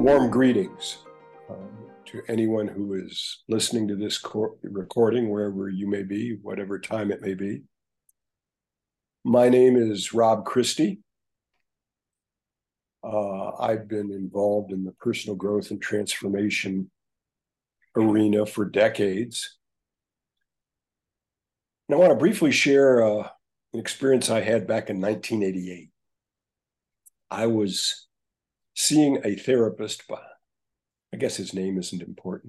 Warm greetings to anyone who is listening to this recording, wherever you may be, whatever time it may be. My name is Rob Christie. I've been involved in the personal growth and transformation arena for decades. And I want to briefly share an experience I had back in 1988. I was seeing a therapist, but I guess his name isn't important.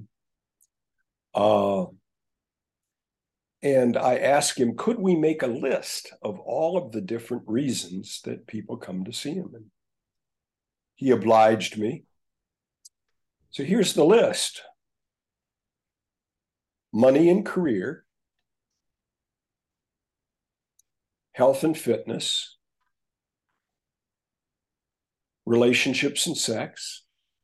And I asked him, could we make a list of all of the different reasons that people come to see him? And he obliged me. So here's the list: money and career, health and fitness, relationships and sex,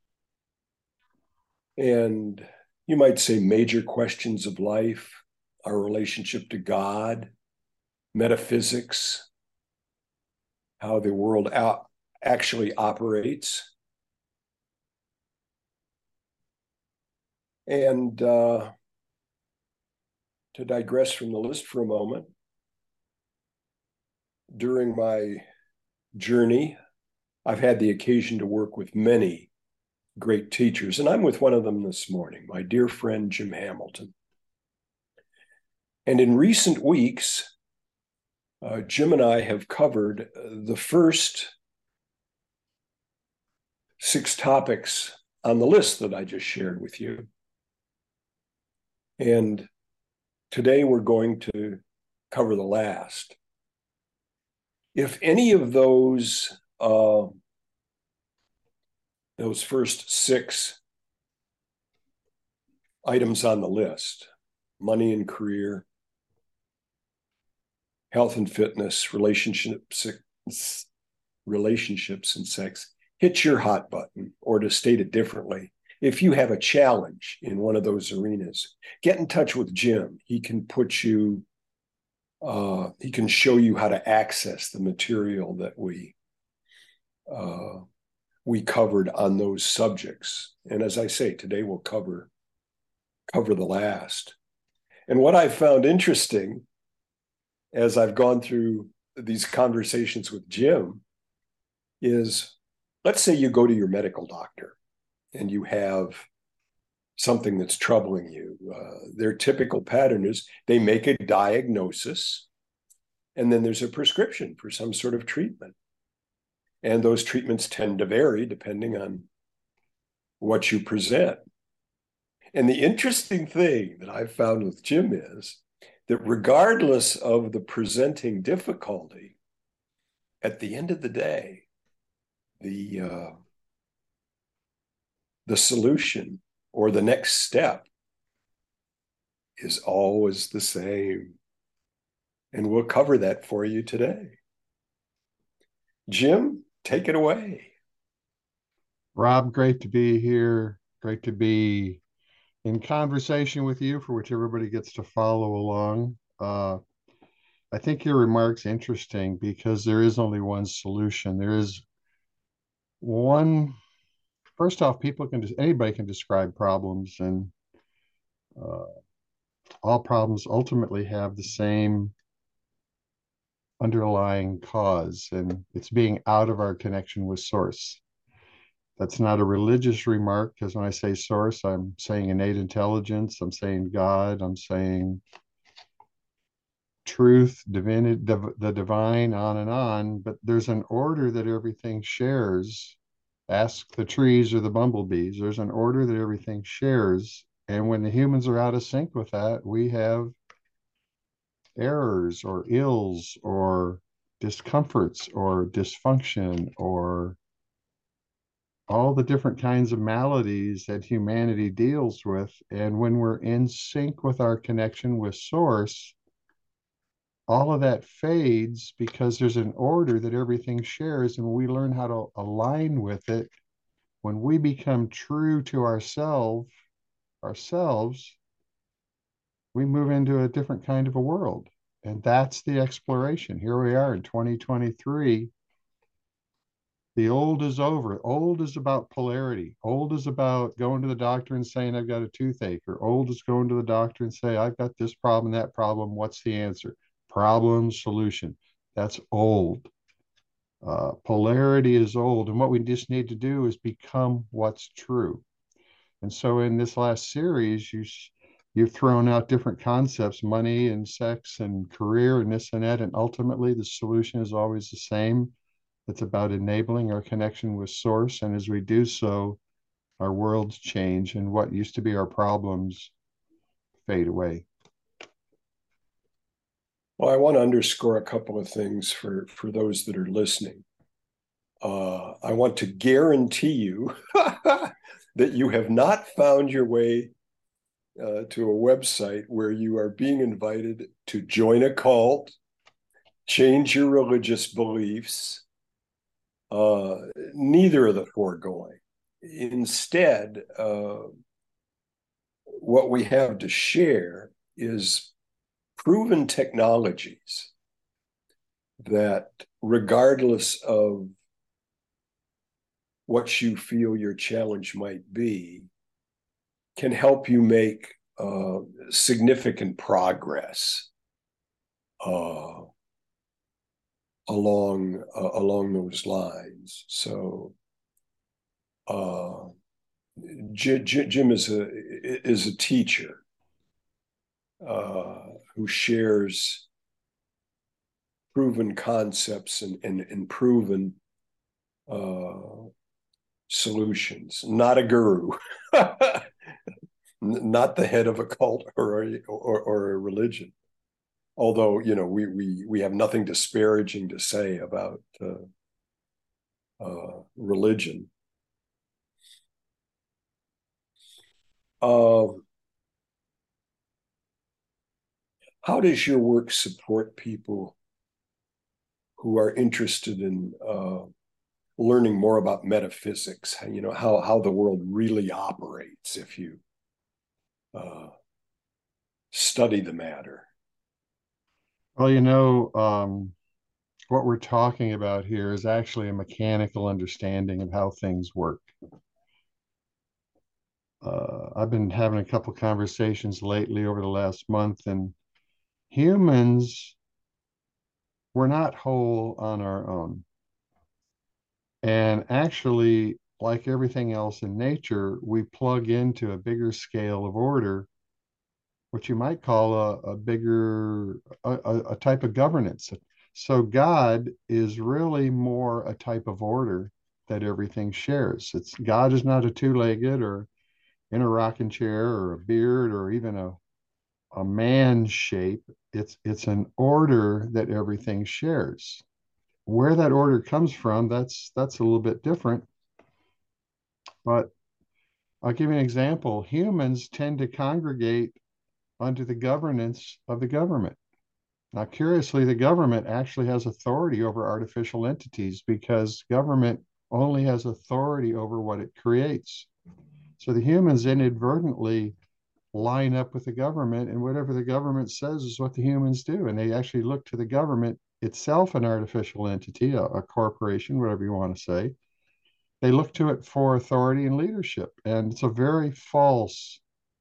and you might say major questions of life, our relationship to God, metaphysics, how the world actually operates. And to digress from the list for a moment, during my journey, I've had the occasion to work with many great teachers, and I'm with one of them this morning, my dear friend, Jim Hamilton. And in recent weeks, Jim and I have covered the first 6 topics on the list that I just shared with you. And today we're going to cover the last. If any of those first 6 items on the list, money and career, health and fitness, relationships and sex, hit your hot button, or to state it differently, if you have a challenge in one of those arenas, get in touch with Jim. He can he can show you how to access the material that we covered on those subjects. And as I say, today we'll cover the last. And what I found interesting as I've gone through these conversations with Jim is, let's say you go to your medical doctor and you have something that's troubling you. Their typical pattern is they make a diagnosis, and then there's a prescription for some sort of treatment. And those treatments tend to vary depending on what you present. And the interesting thing that I've found with Jim is that regardless of the presenting difficulty, at the end of the day, the solution or the next step is always the same. And we'll cover that for you today. Jim, take it away. Rob, great to be here. Great to be in conversation with you, for which everybody gets to follow along. I think your remark's interesting because there is only one solution. There is one. First off, anybody can describe problems, and uh, all problems ultimately have the same underlying cause, and it's being out of our connection with source. That's not a religious remark, because when I say source, I'm saying innate intelligence, I'm saying God, I'm saying truth, divinity, the divine, on and on. But there's an order that everything shares. Ask the trees or the bumblebees. There's an order that everything shares. And when the humans are out of sync with that, we have errors or ills or discomforts or dysfunction or all the different kinds of maladies that humanity deals with. And when we're in sync with our connection with source, all of that fades because there's an order that everything shares. And when we learn how to align with it, when we become true to ourselves, we move into a different kind of a world. And that's the exploration. Here we are in 2023. The old is over. Old is about polarity. Old is about going to the doctor and saying, I've got a toothache, or old is going to the doctor and say, I've got this problem, that problem. What's the answer? Problem, solution. That's old. Polarity is old. And what we just need to do is become what's true. And so in this last series, you've thrown out different concepts, money and sex and career and this and that. And ultimately, the solution is always the same. It's about enabling our connection with source. And as we do so, our worlds change and what used to be our problems fade away. Well, I want to underscore a couple of things for those that are listening. I want to guarantee you that you have not found your way to a website where you are being invited to join a cult, change your religious beliefs, neither of the foregoing. Instead, what we have to share is proven technologies that, regardless of what you feel your challenge might be, can help you make significant progress along those lines. So Jim is a teacher who shares proven concepts and proven solutions. Not a guru, not the head of a cult or a religion. Although, you know, we have nothing disparaging to say about religion. How does your work support people who are interested in learning more about metaphysics? You know, how the world really operates if you study the matter. Well, you know, what we're talking about here is actually a mechanical understanding of how things work. I've been having a couple conversations lately over the last month, and humans, we're not whole on our own. And actually, like everything else in nature, we plug into a bigger scale of order, what you might call a bigger, a type of governance. So God is really more a type of order that everything shares. It's God is not a two-legged or in a rocking chair or a beard or even a man shape. It's an order that everything shares. Where that order comes from, that's a little bit different. But I'll give you an example. Humans tend to congregate under the governance of the government. Now, curiously, the government actually has authority over artificial entities because government only has authority over what it creates. So the humans inadvertently line up with the government, and whatever the government says is what the humans do. And they actually look to the government itself, an artificial entity, a corporation, whatever you want to say. They look to it for authority and leadership. And it's a very false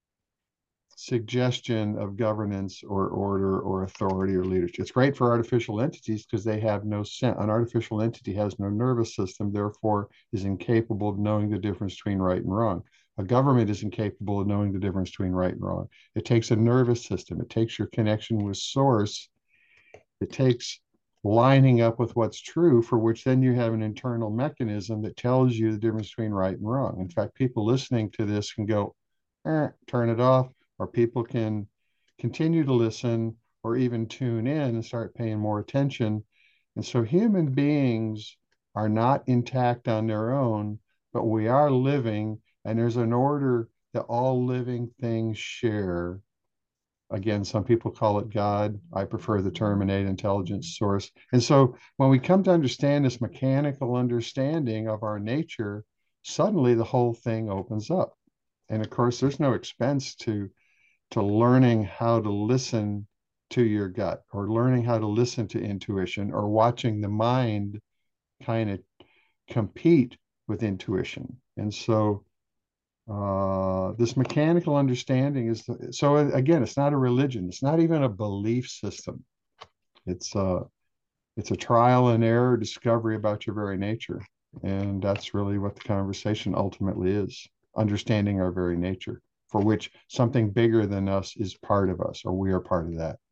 suggestion of governance or order or authority or leadership. It's great for artificial entities because they have no sense. An artificial entity has no nervous system, therefore is incapable of knowing the difference between right and wrong. A government is incapable of knowing the difference between right and wrong. It takes a nervous system. It takes your connection with source. It takes lining up with what's true, for which then you have an internal mechanism that tells you the difference between right and wrong. In fact, people listening to this can go, turn it off, or people can continue to listen or even tune in and start paying more attention. And so human beings are not intact on their own, but we are living, and there's an order that all living things share. Again, some people call it God. I prefer the term innate intelligence source. And so when we come to understand this mechanical understanding of our nature, suddenly the whole thing opens up. And of course, there's no expense to learning how to listen to your gut or learning how to listen to intuition or watching the mind kind of compete with intuition. And so this mechanical understanding is so again, it's not a religion. It's not even a belief system. It's a trial and error discovery about your very nature. And that's really what the conversation ultimately is, understanding our very nature, for which something bigger than us is part of us, or we are part of that.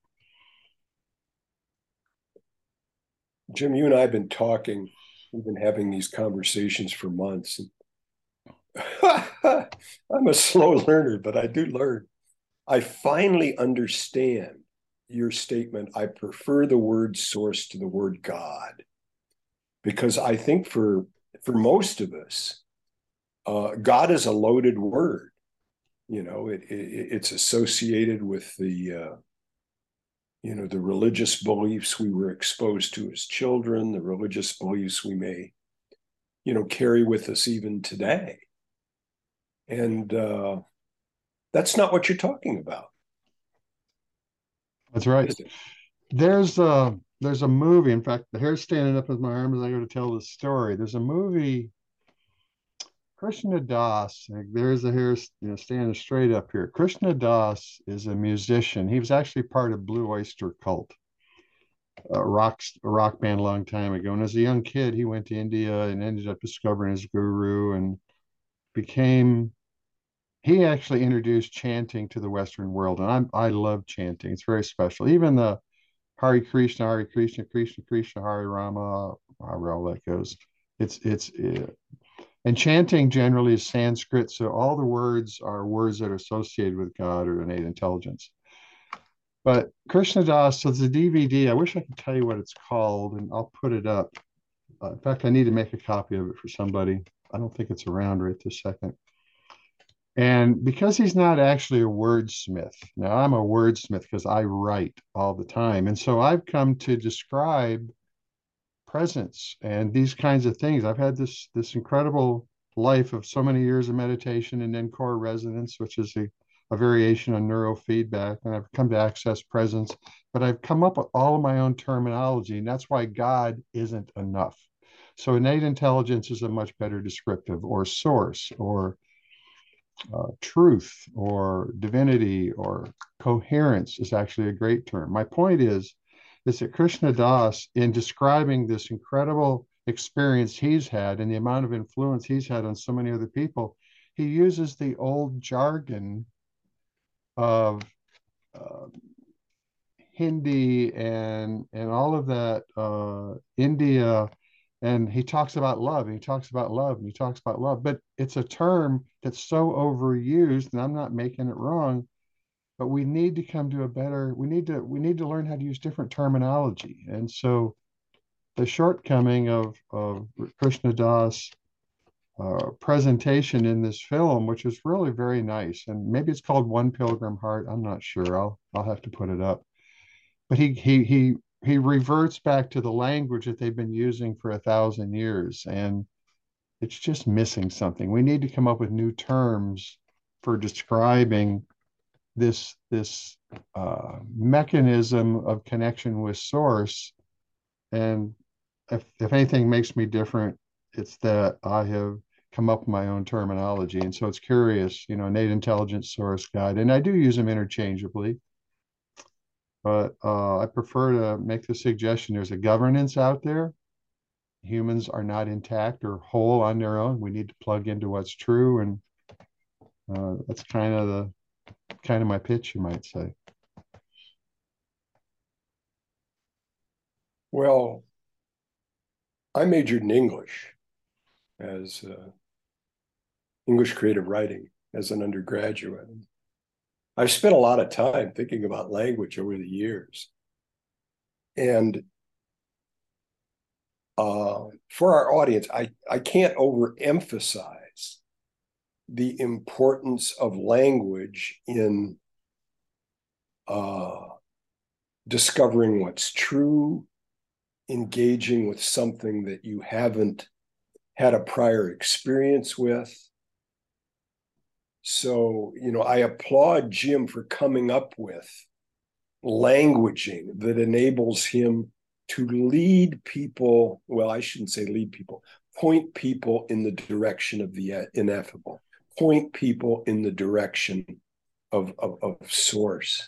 Jim, you and I have been talking, we've been having these conversations for months. I'm a slow learner, but I do learn. I finally understand your statement. I prefer the word source to the word God, because I think for most of us, God is a loaded word. You know, it's associated with the religious beliefs we were exposed to as children, the religious beliefs we may, carry with us even today. And that's not what you're talking about, That's right. is it? There's a movie. In fact, the hair's standing up in my arm as I go to tell this story. There's a movie, Krishna Das. Like, there's the hair, standing straight up here. Krishna Das is a musician. He was actually part of Blue Oyster Cult, a rock band a long time ago. And as a young kid, he went to India and ended up discovering his guru and became. He actually introduced chanting to the Western world, and I love chanting. It's very special. Even the Hare Krishna, Krishna Krishna, Hare Rama, however all that goes. It's and chanting generally is Sanskrit, so all the words are words that are associated with God or innate intelligence. But Krishna Das, so it's a DVD. I wish I could tell you what it's called, and I'll put it up. In fact, I need to make a copy of it for somebody. I don't think it's around right this second. And because he's not actually a wordsmith, now I'm a wordsmith because I write all the time. And so I've come to describe presence and these kinds of things. I've had this incredible life of so many years of meditation and then core resonance, which is a variation on neurofeedback. And I've come to access presence, but I've come up with all of my own terminology. And that's why God isn't enough. So innate intelligence is a much better descriptive, or source, or truth, or divinity, or coherence is actually a great term. My point is that Krishna Das, in describing this incredible experience he's had and the amount of influence he's had on so many other people, he uses the old jargon of uh, Hindi and all of that India, and he talks about love, and he talks about love, and he talks about love, but it's a term that's so overused, and I'm not making it wrong, but we need to come to a better, we need to learn how to use different terminology. And so the shortcoming of Krishna Das presentation in this film, which is really very nice, and maybe it's called One Pilgrim Heart, I'm not sure, I'll have to put it up, but he reverts back to the language that they've been using for 1,000 years, and it's just missing something. We need to come up with new terms for describing this mechanism of connection with source. And if anything makes me different, it's that I have come up with my own terminology. And so it's curious, innate intelligence, source, God, and I do use them interchangeably. But I prefer to make the suggestion there's a governance out there. Humans are not intact or whole on their own. We need to plug into what's true. And that's kind of my pitch, you might say. Well, I majored in English as English creative writing as an undergraduate. I've spent a lot of time thinking about language over the years. And for our audience, I can't overemphasize the importance of language in discovering what's true, engaging with something that you haven't had a prior experience with. So, I applaud Jim for coming up with languaging that enables him to lead people. Well, I shouldn't say lead people, point people in the direction of the ineffable, point people in the direction of source.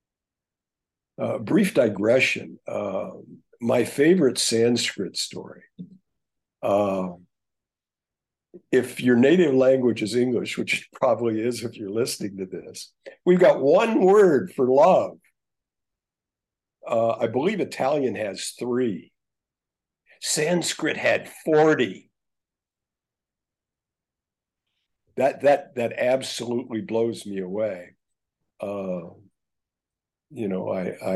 Brief digression. My favorite Sanskrit story. If your native language is English, which it probably is if you're listening to this, we've got one word for love. I believe Italian has 3. Sanskrit had 40. That absolutely blows me away. You know,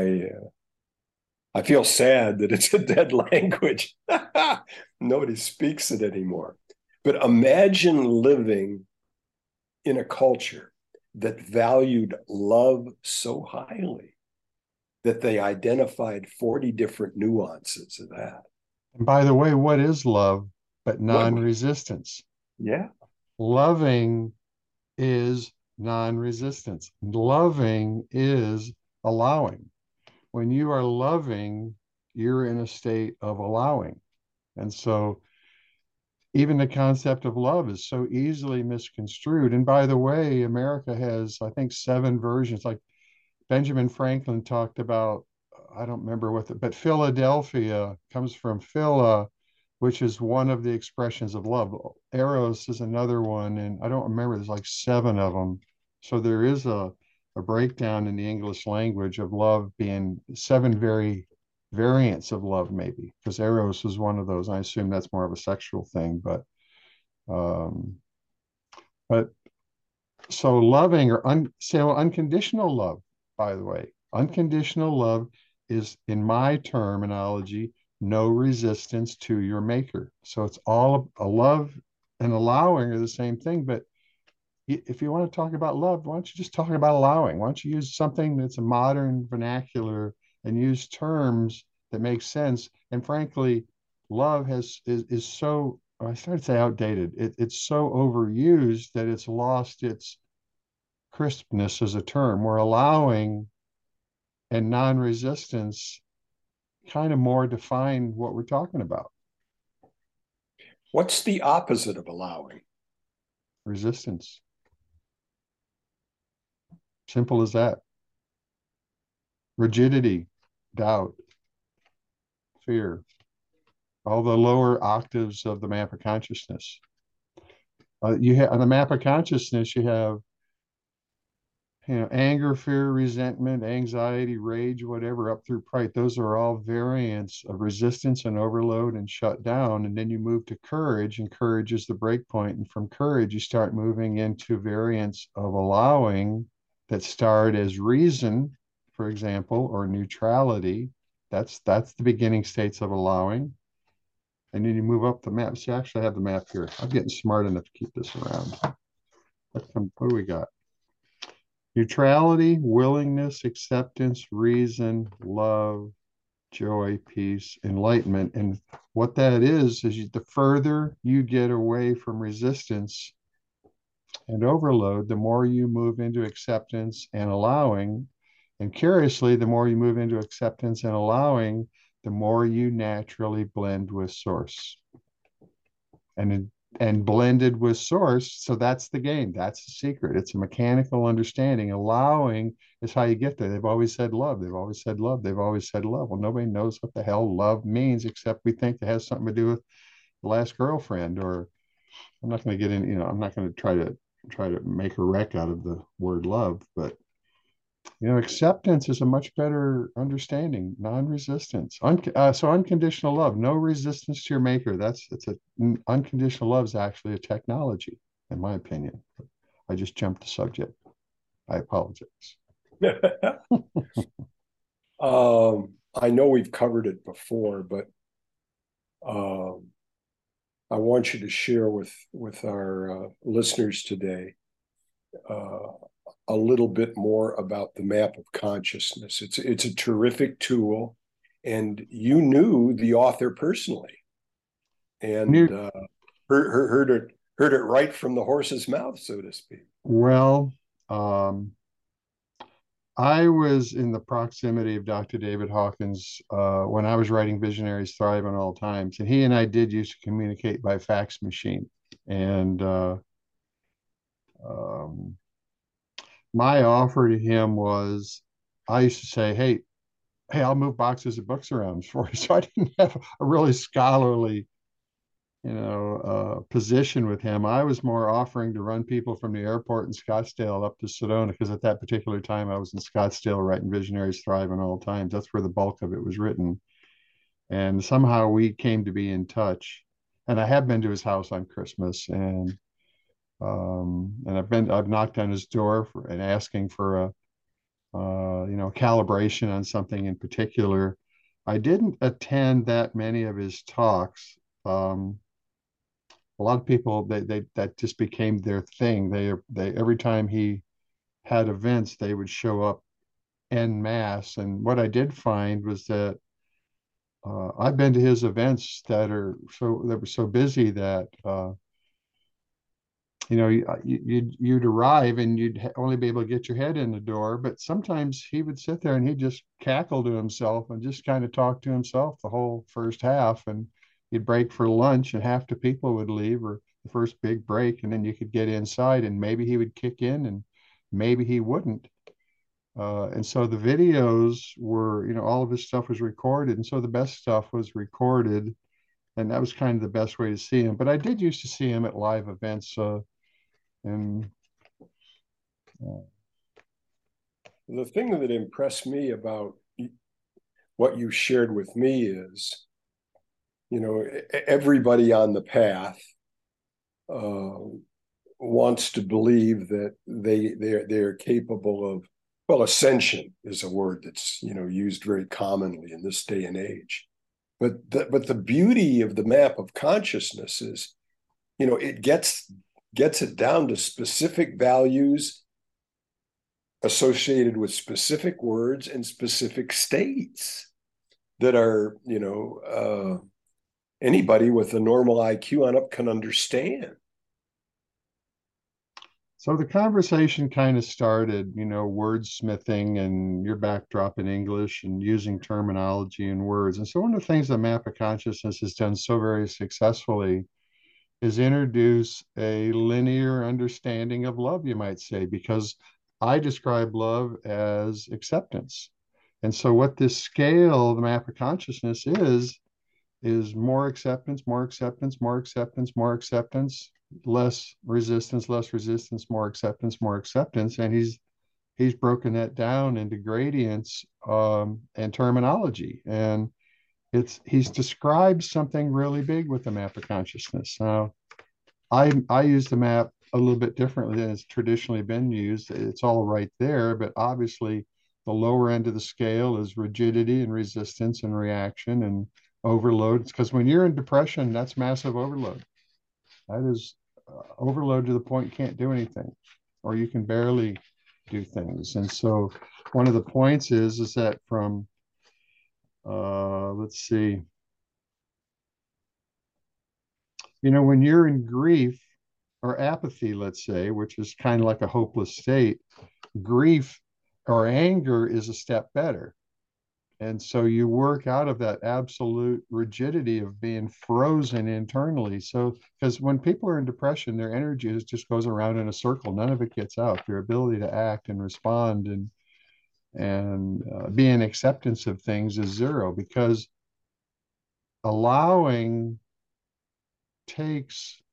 I feel sad that it's a dead language. Nobody speaks it anymore. But imagine living in a culture that valued love so highly that they identified 40 different nuances of that. And by the way, what is love but What? non-resistance? Yeah. Loving is non-resistance. Loving is allowing. When you are loving, you're in a state of allowing. And so even the concept of love is so easily misconstrued. And by the way, America has, I think, 7 versions. Like Benjamin Franklin talked about, I don't remember what, but Philadelphia comes from Phila, which is one of the expressions of love. Eros is another one, and I don't remember, there's like 7 of them. So there is a breakdown in the English language of love being 7 variants of love, maybe, because Eros is one of those. I assume that's more of a sexual thing, um, but so loving or unconditional love, by the way, unconditional love is, in my terminology, no resistance to your maker. So it's all a love and allowing are the same thing. But if you want to talk about love, why don't you just talk about allowing? Why don't you use something that's a modern vernacular and use terms that make sense? And frankly, love is so, I started to say outdated. It's so overused that it's lost its crispness as a term. We're allowing and non-resistance kind of more define what we're talking about. What's the opposite of allowing? Resistance. Simple as that. Rigidity, doubt, fear, all the lower octaves of the map of consciousness. You have on the map of consciousness, you have anger, fear, resentment, anxiety, rage, whatever, up through pride. Those are all variants of resistance and overload and shut down. And then you move to courage, and courage is the break point. And from courage, you start moving into variants of allowing that start as reason, for example, or neutrality. That's the beginning states of allowing. And then you move up the map. See, I actually have the map here. I'm getting smart enough to keep this around. What do we got? Neutrality, willingness, acceptance, reason, love, joy, peace, enlightenment. And what that is the further you get away from resistance and overload, the more you move into acceptance and allowing. And curiously, the more you move into acceptance and allowing, the more you naturally blend with source. And blended with source. So that's the game. That's the secret. It's a mechanical understanding. Allowing is how you get there. They've always said love. They've always said love. They've always said love. Well, nobody knows what the hell love means, except we think it has something to do with the last girlfriend. Or I'm not going to get in, I'm not going to try to make a wreck out of the word love, but acceptance is a much better understanding, non-resistance. So unconditional love, no resistance to your maker. Unconditional love is actually a technology, in my opinion. I just jumped the subject. I apologize. I know we've covered it before, but I want you to share with our listeners today a little bit more about the map of consciousness. It's a terrific tool, and you knew the author personally, and heard it right from the horse's mouth, so to speak. Well, I was in the proximity of Dr. David Hawkins when I was writing Visionaries Thrive on All Times, and he and I did used to communicate by fax machine. And um, my offer to him was, I used to say, hey, I'll move boxes of books around for you. So I didn't have a really scholarly, position with him. I was more offering to run people from the airport in Scottsdale up to Sedona because at that particular time I was in Scottsdale writing Visionaries Thrive on All Times. That's where the bulk of it was written. And somehow we came to be in touch. And I have been to his house on Christmas, and I've knocked on his door and asking for a calibration on something in particular. I didn't attend that many of his talks. Um, a lot of people they that just became their thing. They every time he had events, they would show up en masse. And what I did find was that I've been to his events that were so busy that you'd arrive and only be able to get your head in the door. But sometimes he would sit there and he'd just cackle to himself and just kind of talk to himself the whole first half. And you'd break for lunch and half the people would leave, or the first big break, and then you could get inside and maybe he would kick in and maybe he wouldn't. And so the videos were, all of his stuff was recorded. And so the best stuff was recorded. And that was kind of the best way to see him. But I did used to see him at live events. And uh, The thing that impressed me about what you shared with me is, everybody on the path uh, wants to believe that they're capable of, well, ascension is a word that's used very commonly in this day and age. But the beauty of the map of consciousness is, it gets it down to specific values associated with specific words and specific states that are, anybody with a normal IQ on up can understand. so the conversation kind of started, wordsmithing and your backdrop in English and using terminology and words. And so one of the things that Map of Consciousness has done so very successfully is introduce a linear understanding of love, you might say, because I describe love as acceptance. And so what this scale, the Map of Consciousness is more acceptance, more acceptance, more acceptance, more acceptance, less resistance, more acceptance, more acceptance. And he's broken that down into gradients and terminology. And he's described something really big with the map of consciousness. Now, I use the map a little bit differently than it's traditionally been used. It's all right there, but obviously the lower end of the scale is rigidity and resistance and reaction and overload. Because when you're in depression, that's massive overload. That is overload to the point you can't do anything, or you can barely do things. And so one of the points is that from let's see, when you're in grief or apathy, let's say, which is kind of like a hopeless state, grief or anger is a step better. And so you work out of that absolute rigidity of being frozen internally. So, because when people are in depression, their energy just goes around in a circle. None of it gets out. Their ability to act and respond and be in acceptance of things is zero, because allowing takes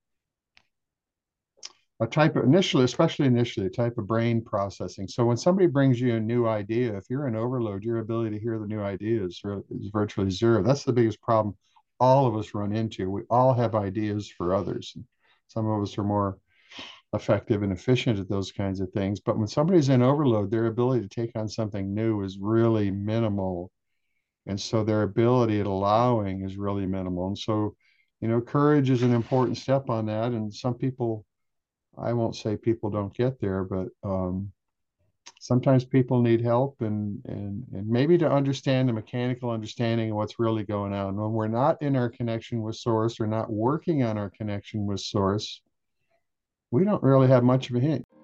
a type of initially, especially initially, a type of brain processing. So when somebody brings you a new idea, if you're in overload, your ability to hear the new idea is virtually zero. That's the biggest problem all of us run into. We all have ideas for others. Some of us are more effective and efficient at those kinds of things. But when somebody's in overload, their ability to take on something new is really minimal. And so their ability at allowing is really minimal. And so, courage is an important step on that. And some people, I won't say people don't get there, but sometimes people need help and maybe to understand the mechanical understanding of what's really going on. When we're not in our connection with source or not working on our connection with source, we don't really have much of a hint.